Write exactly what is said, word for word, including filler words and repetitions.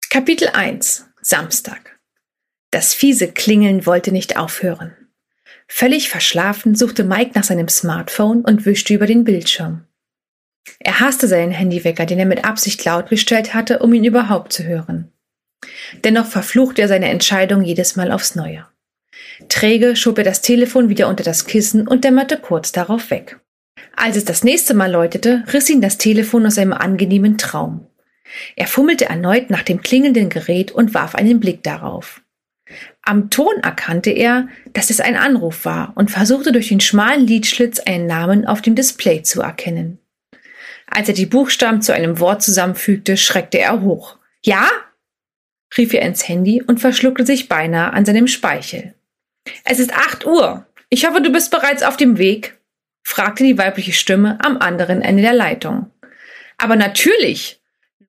Kapitel eins. Samstag. Das fiese Klingeln wollte nicht aufhören. Völlig verschlafen suchte Mike nach seinem Smartphone und wischte über den Bildschirm. Er hasste seinen Handywecker, den er mit Absicht laut gestellt hatte, um ihn überhaupt zu hören. Dennoch verfluchte er seine Entscheidung jedes Mal aufs Neue. Träge schob er das Telefon wieder unter das Kissen und dämmerte kurz darauf weg. Als es das nächste Mal läutete, riss ihn das Telefon aus einem angenehmen Traum. Er fummelte erneut nach dem klingelnden Gerät und warf einen Blick darauf. Am Ton erkannte er, dass es ein Anruf war und versuchte durch den schmalen Lidschlitz einen Namen auf dem Display zu erkennen. Als er die Buchstaben zu einem Wort zusammenfügte, schreckte er hoch. »Ja?« rief er ins Handy und verschluckte sich beinahe an seinem Speichel. »Es ist acht Uhr. Ich hoffe, du bist bereits auf dem Weg?« fragte die weibliche Stimme am anderen Ende der Leitung. »Aber natürlich«,